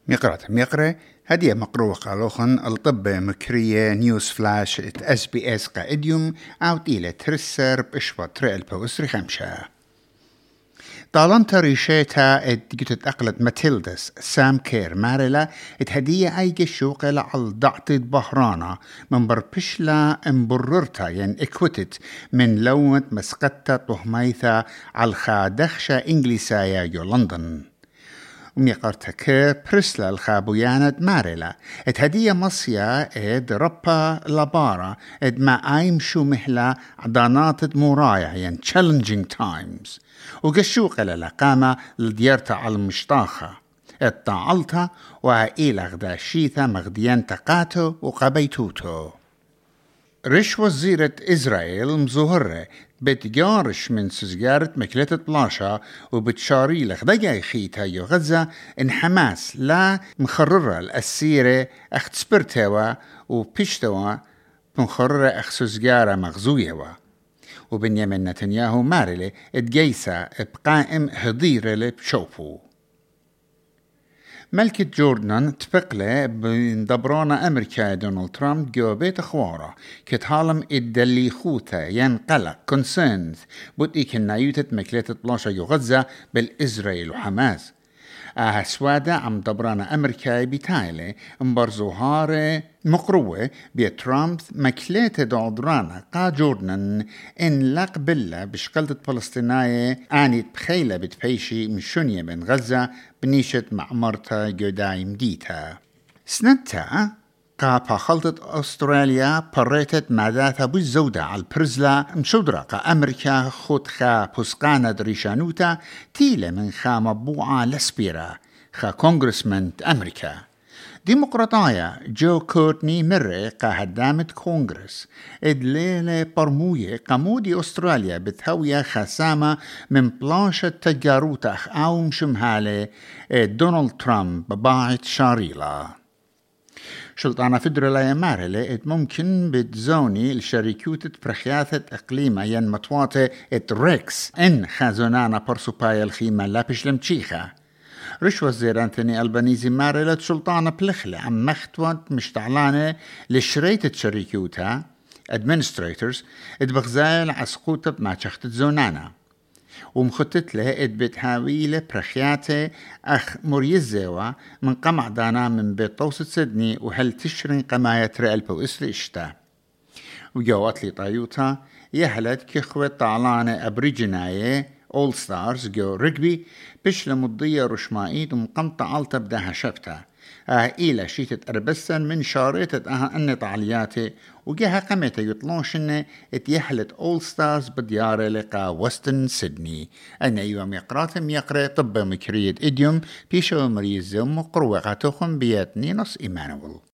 ميقرة هدية مقروة قالوخن الطب مكرية نيوز فلاش اس بي اس قائديوم او تيلة ترسر باشبط رئل بوسري خمشة طالنتا ريشيتا اتجتت اقلت ماتيلدس سام كير مارلا هدية ايجي شوقة على ضعطة بهرانا من بربشلا امبررتا ين اكوتت من لومة مسقطة طهميثة على الخادخشة انجليسايا يو لندن وميقرتك برسلا الخابويانة مارلا هدية مصيا ربا لبارا ما ايم شو مهلا عدانات مورايا ين challenging times وقشوق للقامة لديارتا على المشطاخة الطعالتا وإلى غدا شيثا مغديان تقاتو وقبيتوتو رش وزيرة إسرائيل مزهرة بتجارش من سزجارة مكلة بلاشا وبتشاري لغدا خيتا يو غزة إن حماس لا مخررة الأسيرة أخت سبرتوا وبيشتوا مخررة أخت سزجارة مغزويوا وبنيامين نتنياهو مارلي اتجيسا بقائم هضيرة بشوفو ملكة جوردن تفقله بندبرانا أمريكا دونالد ترامب جوابات أخوارا كتهالم الدلي خوتا ينقلق concerns بودي كنايوتة مكلة بلاشا يغزة بالإسرائيل وحماس سوادا عم دبرانا أمريكا بتايلة مبرزوهارة مقروة بترامب مكلة دودرانا قا جوردن إن لقبلة بشكلة فلسطينية آنيت بخيلة بتفيشي مشونية من غزة بنيشة معمرتا جودايم ديتا سنتا قا خلطة أستراليا بريتت ماداتا بالزودة على البرزلا مشودرة قا أمريكا خود خا بسقانة دريشانوتا تيلة من خا مبوعة لسبيرا خا كونغرسمنت أمريكا ديمقراطايا جو كورتني مرة قا هدامة كونغرس إدليلة برموية قمودي أستراليا بتهوية خسامة من بلاشة تجاروتا أو مشمهالة دونالد ترامب بباعت شاريلا شلطانة فدرالية مارلة ممكن بتزوني الشركوت برخياثة إقليمة ين مطواتة ريكس إن خازونانا برسوبايا الخيمة لابش لمتشيخة رش وزير أنتوني ألبانيزي مارلة شلطانة بلخلة عم مختوت مشتعلانة لشريتة شركوتها administrators بغزايل عسقوطة بما شخت زونانا ومخطط له بتهاويله برخياته أخ مريزيوا من قمع دانا من بيت طوسة سدني وهل تشرين قماية رئال بوإسر إشتا وجوات لي طايوتا يهلت كخوة طالانة أبريجناية أول ستارز جو رجبي بش لمضية رشمائيد ومقمطة عالتا بداها شبتا إيلا شيتت أربسن من شاريتت أن طالياتي وجاها قمت يطلوشن اتيحلت أول ستارز بديارة لقا وستن سيدني أنا يوم يقرأ طب مكرية إديوم بيشو مريزم وقروقاتهم بياتني نص إيمانويل